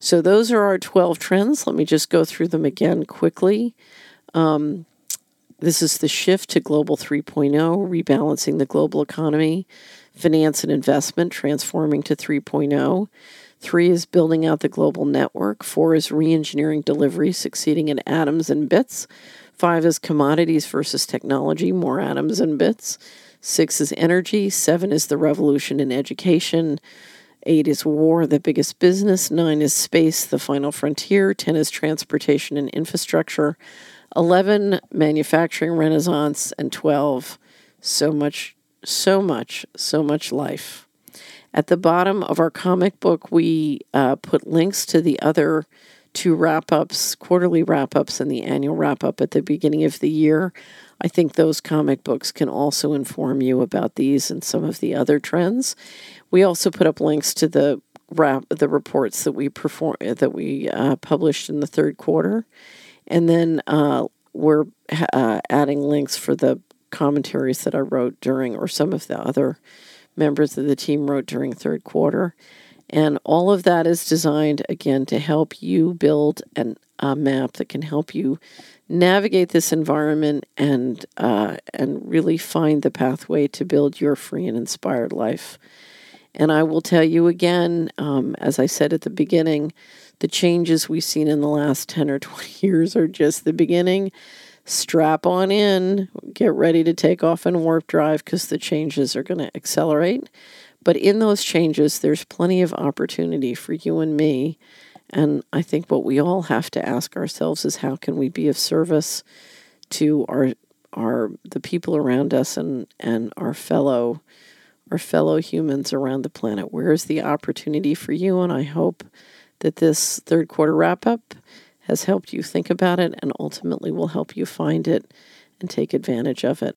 So those are our 12 trends. Let me just go through them again quickly. This is the shift to Global 3.0, rebalancing the global economy, finance and investment, transforming to 3.0. 3 is building out the global network. 4 is re-engineering delivery, succeeding in atoms and bits. 5 is commodities versus technology, more atoms and bits. 6 is energy. 7 is the revolution in education. 8 is war, the biggest business. 9 is space, the final frontier. 10 is transportation and infrastructure. 11, manufacturing renaissance. And 12, so much life. At the bottom of our comic book, we put links to the other 2 wrap-ups, quarterly wrap-ups and the annual wrap-up at the beginning of the year. I think those comic books can also inform you about these and some of the other trends. We also put up links to the reports that we published in the third quarter. And then we're adding links for the commentaries that I wrote during, or some of the other members of the team wrote during third quarter. And all of that is designed, again, to help you build a map that can help you navigate this environment and really find the pathway to build your free and inspired life. And I will tell you again, as I said at the beginning, the changes we've seen in the last 10 or 20 years are just the beginning. Strap on in, get ready to take off in warp drive because the changes are going to accelerate. But in those changes, there's plenty of opportunity for you and me. And I think what we all have to ask ourselves is, how can we be of service to the people around us and our fellow humans around the planet? Where is the opportunity for you? And I hope that this third quarter wrap-up has helped you think about it and ultimately will help you find it and take advantage of it.